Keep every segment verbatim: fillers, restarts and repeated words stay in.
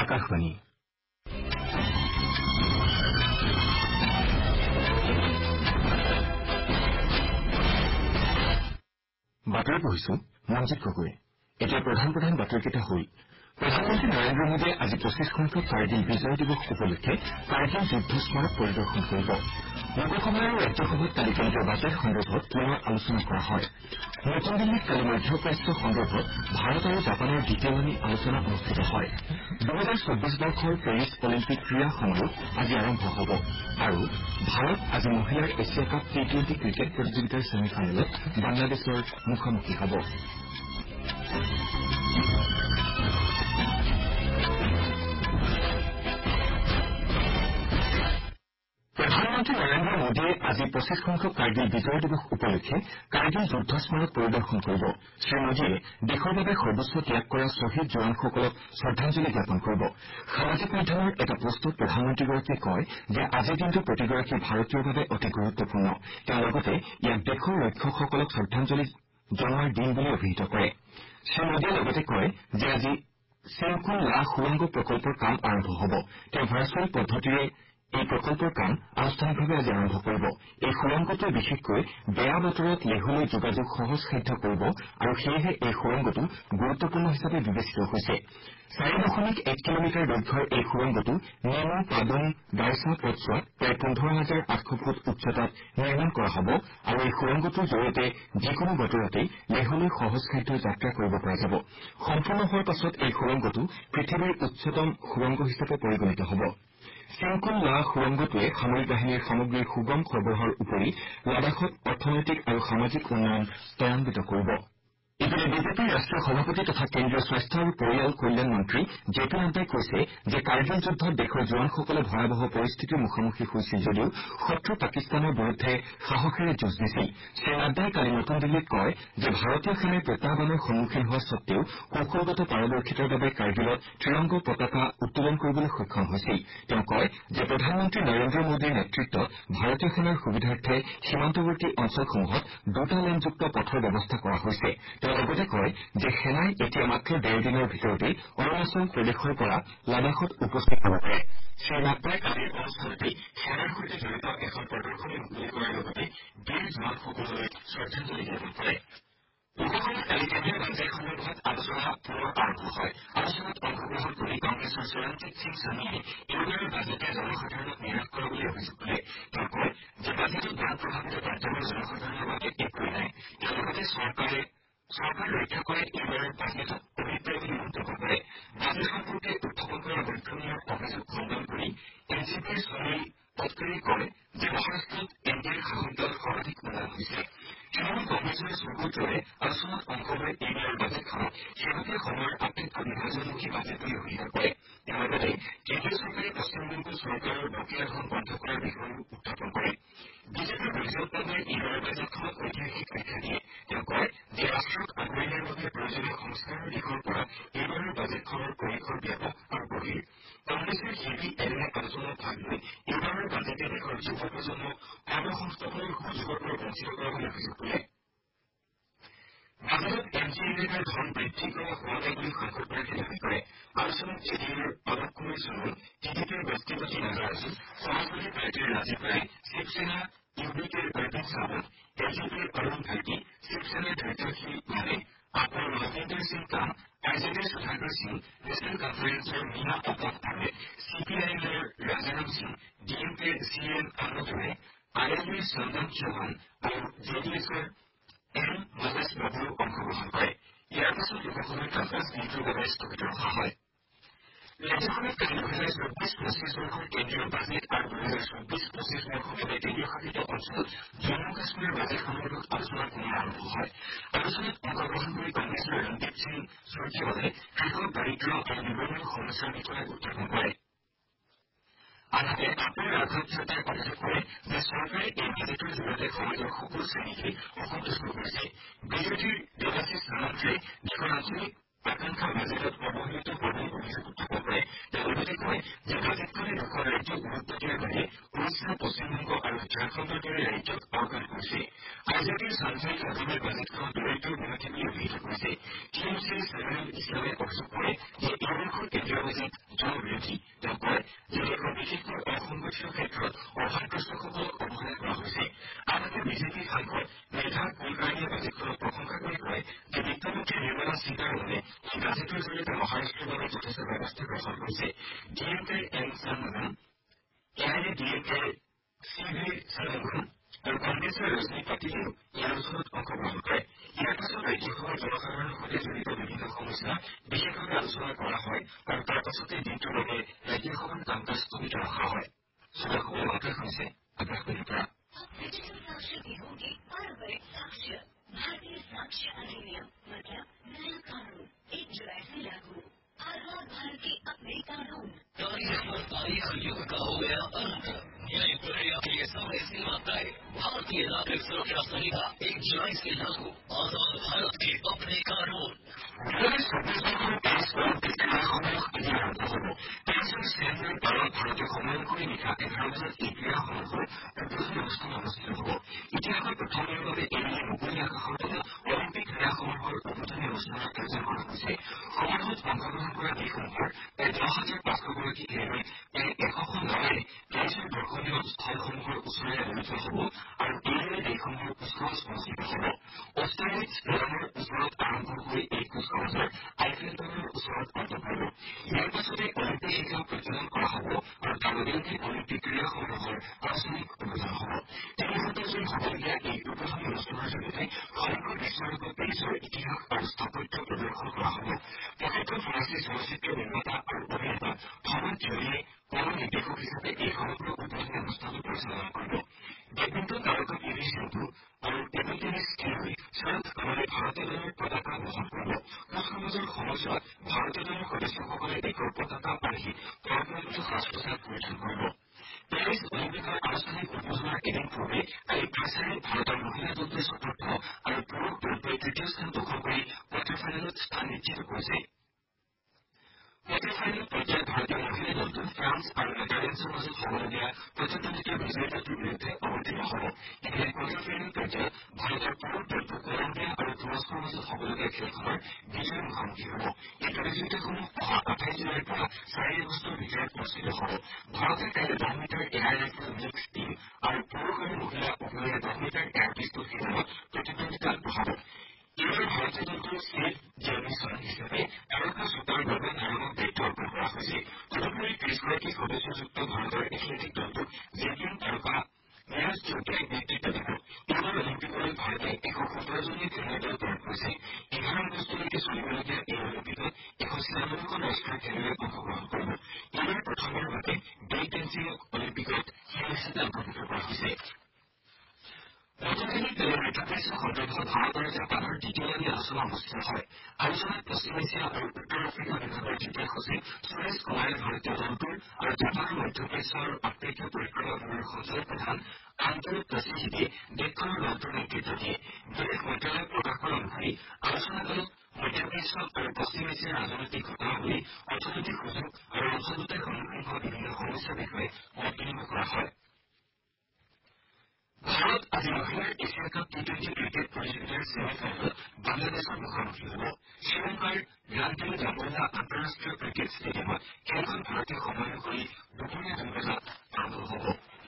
আকাশবাণী বাতৰি পঢ়িছো মঞ্জিত গগৈ। এতিয়া প্ৰধান প্ৰধান বাতৰিকেইটা হ'ল প্ৰধানমন্ত্ৰী নৰেন্দ্ৰ মোদীয়ে আজি পঁচিছ সংখ্যক কাৰ্গিল বিজয় দিৱস উপলক্ষে কাৰ্গিল যুদ্ধ স্মাৰক পৰিদৰ্শন কৰিব। লোকসভা আৰু ৰাজ্যসভাত কালি কেন্দ্ৰীয় বাজেট সন্দৰ্ভত পুনৰ আলোচনা কৰা হয়। নতুন দিল্লীত কালি মধ্যপ্ৰাচ্য সন্দৰ্ভত ভাৰত আৰু জাপানৰ দ্বিতীয়লানি আলোচনা অনুষ্ঠিত হয়। দুহেজাৰ চৌব্বিছ বৰ্ষৰ পেৰিছ অলিম্পিক ক্ৰীড়া সমাৰোহ আজি আৰম্ভ হ'ব আৰু ভাৰত আজি মহিলাৰ Asia cup T twenty cricket প্ৰতিযোগিতাৰ ছেমি ফাইনেলত বাংলাদেশৰ মুখামুখি হ'ব। প্ৰধানমন্ত্ৰী নৰেন্দ্ৰ মোদীয়ে আজি পঁচিছ সংখ্যক কাৰ্গিল বিজয় দিৱস উপলক্ষে কাৰ্গিল যুদ্ধ স্মাৰক পৰিদৰ্শন কৰিব। শ্ৰীমোদীয়ে দেশৰ বাবে সৰ্বোচ্চ ত্যাগ কৰা শ্বহীদ জোৱানসকলক শ্ৰদ্ধাঞ্জলি জ্ঞাপন কৰিব। সামাজিক মাধ্যমৰ এটা পোষ্টত প্ৰধানমন্ত্ৰীগৰাকীয়ে কয় যে আজিৰ দিনটো প্ৰতিগৰাকী ভাৰতীয়ৰ বাবে অতি গুৰুত্বপূৰ্ণ। তেওঁ লগতে ইয়াক দেশৰ ৰক্ষকসকলক শ্ৰদ্ধাঞ্জলি জনোৱাৰ দিন বুলি অভিহিত কৰে। শ্ৰীমোদীয়ে লগতে কয় যে আজি চিনকুল লা সুৰংগ প্ৰকল্পৰ কাম আৰম্ভ হ'ব। তেওঁ ভাৰ্চুৱেল পদ্ধতিৰে এই প্ৰকল্পৰ কাম আনুষ্ঠানিকভাৱে আজি আৰম্ভ কৰিব। এই সুৰংগটোৱে বিশেষকৈ বেয়া বতৰত লেহলৈ যোগাযোগ সহজসাধ্য কৰিব আৰু সেয়েহে এই সুৰংগটো গুৰুত্বপূৰ্ণ হিচাপে বিবেচিত হৈছে। চাৰি দশমিক এক কিলোমিটাৰ দৈৰ্ঘ্যৰ এই সুৰংগটো নেমু পাদুং গাইছা পথছোৱাত প্ৰায় পোন্ধৰ হাজাৰ আঠশ ফুট উচ্চতাত নিৰ্মাণ কৰা হ'ব আৰু এই সুৰংগটোৰ জৰিয়তে যিকোনো বতৰতেই লেহলৈ সহজসাধ্য যাত্ৰা কৰিব পৰা যাব। সম্পূৰ্ণ হোৱাৰ পাছত এই সুৰংগটো পৃথিৱীৰ উচ্চতম সুৰংগ হিচাপে পৰিগণিত হ'ব। চিনকুল লা সুৰংগটোৱে সামৰিক বাহিনীৰ সামগ্ৰীৰ সুগম সৰবৰাহৰ উপৰি লাডাখত অৰ্থনৈতিক আৰু সামাজিক উন্নয়ন ত্বৰান্বিত কৰিব। ইপিনে বিজেপিৰ ৰাষ্ট্ৰীয় সভাপতি তথা কেন্দ্ৰীয় স্বাস্থ্য আৰু পৰিয়াল কল্যাণ মন্ত্ৰী জে পি নাড্ডাই কৈছে যে কাৰ্গিল যুদ্ধত দেশৰ জোৱানসকলে ভয়াৱহ পৰিস্থিতিৰ মুখামুখি হৈছিল যদিও শত্ৰু পাকিস্তানৰ বিৰুদ্ধে সাহসেৰে যুঁজ দিছিল। শ্ৰীনাড্ডাই কালি নতুন দিল্লীত কয় যে ভাৰতীয় সেনাই প্ৰত্যাহানৰ সন্মুখীন হোৱা সত্বেও কৌশলগত পাৰদৰ্শিতাৰ বাবে কাৰ্গিলত ত্ৰিৰংগ পতাকা উত্তোলন কৰিবলৈ সক্ষম হৈছিল। তেওঁ কয় যে প্ৰধানমন্ত্ৰী নৰেন্দ্ৰ মোদীৰ নেতৃত্বত ভাৰতীয় সেনাৰ সুবিধাৰ্থে সীমান্তৱৰ্তী অঞ্চলসমূহত দুটা লেনযুক্ত পথৰ ব্যৱস্থা কৰা হৈছে। তেওঁ লগতে কয় যে সেনাই এতিয়া মাত্ৰ ডেৰ দিনৰ ভিতৰতেই অৰুণাচল প্ৰদেশৰ পৰা লাডাখত উপস্থিত হ'ব পাৰে। শ্ৰীনাড্ডাই কালিৰ অনুষ্ঠানতেই সেনাৰ সৈতে জড়িত এখন প্ৰদৰ্শনী মুকলি কৰাৰ লগতে বীৰ জোৱানসকললৈ শ্ৰদ্ধাঞ্জলি জ্ঞাপন কৰে। লোকসভাত কালি কেন্দ্ৰীয় বাজেট সন্দৰ্ভত আলোচনা পুনৰ আৰম্ভ হয়। আলোচনাত অংশগ্ৰহণ কৰি কংগ্ৰেছৰ চৰণজিৎ সিং চান্নিয়ে এইবাৰৰ বাজেটে জনসাধাৰণক নিৰাশ কৰা বুলি অভিযোগ তোলে। তেওঁ কয় যে বাজেটত বান প্ৰভাৱিত ৰাজ্যৰ জনসাধাৰণৰ বাবে একোৱেই নাই। তেওঁ লগতে চৰকাৰে চৰকাৰ ৰক্ষা কৰে এইবাৰৰ বাজেটত অভিপ্ৰায় বুলি মন্তব্য কৰে। বাজেট সম্পৰ্কে উত্থাপন কৰা বৈষম্যৰ অভিযোগ খণ্ডন কৰি এন চি পিৰ সুনীল তটকাৰে কয় যে মহাৰাষ্ট্ৰত এন ডি এৰ শাসক দল সৰ্বাধিক উন্নয়ন হৈছে। তৃণমূল কংগ্ৰেছৰ সুব্ৰতৰে আলোচনাত অংশ লৈ এইবাৰৰ বাজেটখনক শেহতীয়া সময়ৰ আটাইতকৈ বিভাজনমুখী বাজেট বুলি অভিহিত কৰে। তেওঁ লগতে কেন্দ্ৰীয় চৰকাৰে পশ্চিমবংগ চৰকাৰৰ বকেয়া ধন বন্ধ কৰাৰ বিষয়ও উত্থাপন কৰে। বিজেপিৰ বৈজয়ন্ত পাণ্ডেই এইবাৰৰ বাজেটখনক ঐতিহাসিক আখ্যা দিয়ে। তেওঁ কয় যে ৰাষ্ট্ৰক আগুৱাই নিয়াৰ বাবে প্ৰয়োজনীয় সংস্কাৰৰ দিশৰ পৰা এইবাৰৰ বাজেটখনৰ পৰিসৰ ব্যাপক আৰু গভীৰ। কংগ্ৰেছৰ চি পি এলে আলোচনাত ভাগ লৈ এইবাৰৰ বাজেটে দেশৰ যুৱ প্ৰজন্মক কৰ্মসংস্থাপনৰ সুযোগৰ পৰা বঞ্চিত কৰা বুলি অভিযোগ তোলে। বাজেটত এন চি এৰ ধন বৃদ্ধি কৰা হোৱা নাই বুলি সাংসদগৰাকীয়ে দাবী কৰে। আলোচনাত জে ডি ইউৰ অলক কুমাৰ সোণোৱাল, টি ডি পিৰ বস্তিপতি নাগৰাজু, সমাজবাদী পাৰ্টীৰ ৰাজীৱ ৰায়, শিৱসেনা ইউ বি কেৰ অৰবিন্দ সাৱন্ত, এল জে পিৰ অৰুণ ভাইটি, শিৱসেনাৰ ধৈৰ্যশীল মানে, আপৰ মহেন্দ্ৰ সিং কাম, আৰ জে ডিৰ সুধাকৰ সিং, নেচনেল কনফাৰেন্সৰ Meena Abbas Ahmed, C P I এমৰ ৰাজাৰাম সিং, ডি এম কেৰ C N Annadurai, R L ডিৰ চন্দন চৌহান আৰু জে ডি এছৰ এন মহেশ বাবুৱেও অংশগ্ৰহণ কৰে। ইয়াৰ পাছত লোকসভাৰ কাম-কাজ দিনটোৰ বাবে স্থগিত ৰখা হয়। ৰাজ্যসভাত কালি দুহেজাৰ চৌব্বিছ পঁচিছ বৰ্ষৰ কেন্দ্ৰীয় বাজেট আৰু দুহেজাৰ চৌব্বিছ পঁচিছ বৰ্ষৰ বাবে কেন্দ্ৰীয়শাসিত অঞ্চল জম্মু কাশ্মীৰৰ বাজেট সন্দৰ্ভত আলোচনা পুনৰ আৰম্ভ হয়। আলোচনাত অংশগ্ৰহণ কৰি কংগ্ৰেছৰ ৰণদীপ সিং সুৰজেৱালে কৃষক দাৰিদ্ৰ আৰু নিবনুৱা সমস্যাৰ বিষয়ে উত্থাপন কৰে। আনহাতে আপৰ ৰাঘৱ চাদ্দাই অভিযোগ কৰে যে চৰকাৰে এই বাজেটৰ জৰিয়তে সমাজৰ সকলো শ্ৰেণীকে অসন্তুষ্ট কৰিছে। বিজেপিৰ দেৱাশিষ সামন্তে দেশৰ আঞ্চলিক আকাংক্ষা বাজেটত অৱহেলিত হোৱা বুলি অভিযোগ উত্থাপন কৰে। তেওঁ লগতে কয় যে বাজেটখনে দুখন ৰাজ্যক গুৰুত্ব দিয়াৰ বাবে উৰিষ্যা পশ্চিমবংগ আৰু ঝাৰখণ্ডৰ দৰে ৰাজ্যক আওকাণ কৰিছে আৰ জে ডিৰ সাংসদ যাদৱে বাজেটখনক দৰিদ্ৰৰ বিৰোধী বুলি অভিহিত কৰিছে টি এম চিৰ চেয়াৰমেন ইছলামে অভিযোগ কৰে যে এই বৰ্ষৰ কেন্দ্ৰীয় বাজেট জনবিৰোধী তেওঁ কয় যে দেশৰ বিশেষকৈ অসংগঠিত ক্ষেত্ৰত অভাৱগ্ৰস্তসকলক অৱহেলা কৰা হৈছে আনহাতে বিজেপিৰ সাংসদ মেধা কুলকাৰ্ণীয়ে বাজেটখনক প্ৰশংসা কৰি কয় যে বিত্তমন্ত্ৰী নিৰ্মলা সীতাৰমণে এই বাজেটৰ জৰিয়তে মহাৰাষ্ট্ৰৰ বাবে যথেষ্ট ব্যৱস্থা গ্ৰহণ কৰিছে ডি এম কেৰ N Shanmugam A I A D M কেৰ চি ভি ষাণ্মুগম আৰু কংগ্ৰেছৰ ৰজনী পাটিলেও এই আলোচনাত অংশগ্ৰহণ কৰে ইয়াৰ পাছত ৰাজ্যসভাৰ জনসাধাৰণৰ সৈতে জড়িত বিভিন্ন সমস্যা বিশেষভাৱে আলোচনা কৰা হয় আৰু তাৰ পাছতে দিনটোৰ বাবে ৰাজ্যসভাৰ কাম কাজ স্থগিত ৰখা হয় শ্ৰোতাসকলে বাতৰি শুনিছে আকাশবাণীৰ পৰা डिजिटल साक्ष्य की होगी पारंपरिक साक्ष्य भारतीय साक्ष्य अधिनियम मतलब नया कानून एक जुलाई से लागू आधार भारत के अपने कानून तारीख पर तारीख युग का हो गया अंत न्याय प्रक्रिया के लिए समय सीमा तय भारतीय नागरिक सुरक्षा संहिता एक जुलाई से लागू आजाद भारत के अपने कानून ভাৰতীয় সময় অনুসৰি নিশা এঘাৰ বজাত এই ক্ৰীড়াসমূহৰ উদ্বোধনী অনুষ্ঠান অনুষ্ঠিত হ'ব ইতিহাসৰ প্ৰথমবাৰৰ বাবে এনে মুকলি আকাশৰ তলত অলিম্পিক ক্ৰীড়াসমূহৰ উদ্বোধনী অনুষ্ঠানৰ আয়োজন কৰা হৈছে সমাৰোহত অংশগ্ৰহণ কৰা দেশসমূহৰ প্ৰায় দহ হাজাৰ পাঁচশ গৰাকী খেলুৱৈ প্ৰায় এশখন নাৱেৰে পেৰিছৰ দৰ্শনীয় স্থলসমূহৰ ওচৰেৰে লৈ যোৱা হ'ব আৰু এইদৰে দেশসমূহৰ কুচকাৱাজ অনুষ্ঠিত হ'ব অষ্ট্ৰেলিয়াত ষ্টেডিয়ামৰ ওচৰত আৰম্ভ হৈ এই কুচকাৱাজৰ আইফেল টাৱাৰৰ ওচৰত অন্ত পৰিব ইয়াৰ পাছতে অলিম্পিক শিখা প্ৰজ্বলন কৰা হ'ব আৰু তাৰ লগতে অলিম্পিক ক্ৰীড়াসমূহৰ আনুষ্ঠানিক উদ্বোধন হ'ব তিনি ঘণ্টাজুৰি হ'বলগীয়া এই উদ্বোধনী অনুষ্ঠানৰ জৰিয়তে সমগ্ৰ বিশ্বৰ আগত পেৰিছৰ ইতিহাস আৰু স্থাপত্য প্ৰদৰ্শন কৰা হ'ব প্ৰসিদ্ধ ফৰাচী চলচ্চিত্ৰ নিৰ্মাতা আৰু অভিনেতা ফ্ৰান্স জলিয়ে কলা নিৰ্দেশক হিচাপে এই সমগ্ৰ উদ্বোধনী অনুষ্ঠানটো পৰিচালনা কৰিব বেডমিণ্টন তাৰকা পি ভি সিন্ধু আৰু টেবুল টেনিছ খেলুৱৈ শৰৎ কামলে ভাৰতীয় দলৰ পতাকা বহন কৰিব কুচকাৱাজৰ সময়ছোৱাত ভাৰতীয় দলৰ সদস্যসকলে দেশৰ পতাকা আৰ্হি পৰম্পৰাগত সাজ পোছাক পৰিধান কৰিব পেৰিছ অলিম্পিকৰ আনুষ্ঠানিক উদ্বোধনৰ এদিন পূৰ্বে কালি প্ৰেছাৰে ভাৰতৰ মহিলা দলটোৱে চতুৰ্থ আৰু পুৰুষ দলটোৱে তৃতীয় স্থান দখল কৰি কোৱাৰ্টাৰ ফাইনেলত স্থান নিশ্চিত কৰিছে কোৱাৰ্টাৰ ফাইনেল পৰ্যায়ত ভাৰতীয় মহিলা দলটো ফ্ৰান্স আৰু নেদাৰলেণ্ডছৰ মাজত হ'বলগীয়া প্ৰতিদ্বন্দ্বিতাৰ বিজয়ী দলটোৰ বিৰুদ্ধে অৱতীৰ্ণ হ'ব ইপিনে কোৱাৰ্টাৰ ফাইনেল পৰ্যায়ত ভাৰতৰ পুৰুষ দলটো কলম্বিয়া আৰু তুৰস্কৰ মাজত হ'বলগীয়া খেলখনৰ বিজয়ী মুখামুখি হ'ব এই প্ৰতিযোগিতাসমূহ অহা আঠাইছ জুলাইৰ পৰা চাৰি আগষ্টৰ ভিতৰত অনুষ্ঠিত হ'ব ভাৰতে কাইলৈ দহ metre air rifle mix team আৰু পুৰুষ আৰু মহিলা উভয়ৰে দহ মিটাৰ এয়াৰ পিষ্টল শিবিৰত প্ৰতিদ্বন্দ্বিতা আগবঢ়াব এইবাৰ ভাৰতীয় দলটোৰ ছেফ জেমিছন হিচাপে তাৰকা শ্বুটাৰ বাবে নাৰায়ণক দায়িত্ব অৰ্পণ কৰা হৈছে তদুপৰি ত্ৰিশগৰাকী সদস্যযুক্ত ভাৰতৰ এথলেটিক দলটোক জেভলিন তাৰকা নীৰজ চোপ্ৰাই নেতৃত্ব দিব এইবাৰ অলিম্পিকলৈ ভাৰতে এশ সোতৰজনীয়া খেলুৱৈ দল তৈয়াৰ কৰিছে এঘাৰ আগষ্টলৈকে চলিবলগীয়া এই অলিম্পিকত এশ ছিয়ানব্বৈখন ৰাষ্ট্ৰীয় খেলুৱৈয়ে অংশগ্ৰহণ কৰিব এইবাৰ প্ৰথমবাৰৰ বাবে বেই টেনজিঙক অলিম্পিকত খেল হিচাপে অন্তৰ্ভুক্ত কৰা হৈছে নতুন দিল্লীত তেলৰ মৃত্যুপৰিচয় সন্দৰ্ভত ভাৰত আৰু জাপানৰ দ্বিতীয়লানি আলোচনা অনুষ্ঠিত হয় আলোচনাত পশ্চিম এছিয়া আৰু উত্তৰ আফ্ৰিকা বিভাগৰ যুটীয়া সচিব সুৰেশ কুমাৰে ভাৰতীয় দলটোৰ আৰু জাপানৰ মধ্যপ্ৰাচ্য আৰু আফ্ৰিকা পৰিক্ৰমা ব্যুৰৰ সঞ্চালক প্ৰধান আন্তৰিক তছিহিদে দেশখনৰ দলটোৰ নেতৃত্ব দিয়ে বিদেশ মন্ত্ৰালয়ে প্ৰকাশ কৰা অনুসৰি আলোচনাকালত মধ্যপ্ৰাচ্য আৰু পশ্চিম এছিয়াৰ ৰাজনৈতিক ঘটনাৱলী অৰ্থনৈতিক সুযোগ আৰু অঞ্চলটোতে সন্মুখীন হোৱা বিভিন্ন সমস্যাৰ বিষয়ে মত বিনিময় কৰা হয় ভাৰত আজি মহিলাৰ Asia cup T twenty cricket প্ৰতিযোগিতাৰ ছেমি ফাইনেলত বাংলাদেশৰ মুখামুখি হ'ব শ্ৰীলংকাৰ য়ানটেল জামোলা আন্তঃৰাষ্ট্ৰীয় ক্ৰিকেট ষ্টেডিয়ামত খেলখন ভাৰতীয় সময় অনুসৰি দুপৰীয়া দুই বজাত আৰম্ভ হ'ব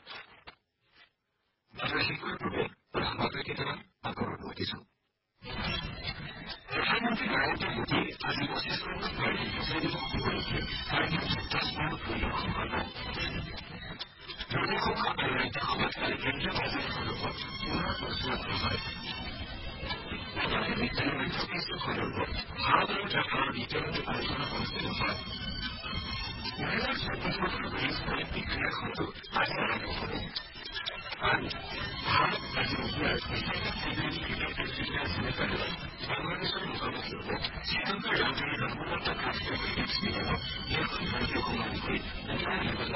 বাতৰি শেষ কৰাৰ পূৰ্বে প্ৰধান বাতৰি কেইটামান আকৌ উভতিছো প্ৰধানমন্ত্ৰী নৰেন্দ্ৰ মোদীয়ে আজি পঁচিছ সংখ্যক কাৰ্গিল বিজয় দিৱস উপলক্ষে কাৰ্গিল যুদ্ধ স্মাৰক পৰিদৰ্শন কৰিব লোকসভা আৰু ৰাজ্যসভাত কালি কেন্দ্ৰীয় বাজেট সন্দৰ্ভত পুনৰ আলোচনা কৰা হয় নতুন দিল্লীত মধ্যপ্ৰাচ্য সন্দৰ্ভত ভাৰত আৰু জাপানৰ দ্বিতীয়লানি আলোচনা অনুষ্ঠিত হয় দুহেজাৰ চৌব্বিছ বছৰ পেৰিছ অলিম্পিক ক্ৰীড়াখণ্ডটো আজি আৰম্ভ হ'ব আৰু ভাৰত আজি মহিলাৰ Asia cup T twenty cricket প্ৰতিযোগিতাৰ ছেমি ফাইনেলত বাংলাদেশৰ মুখামুখি হ'ব শ্ৰীলংকাৰ ৰাজধানী ৰংপুৰত থকা ৰাষ্ট্ৰীয় ক্ৰিকেট ষ্টেডিয়ামত খেলখন ভাৰতীয় সময় অনুসৰি দুপৰীয়া দুই বজাত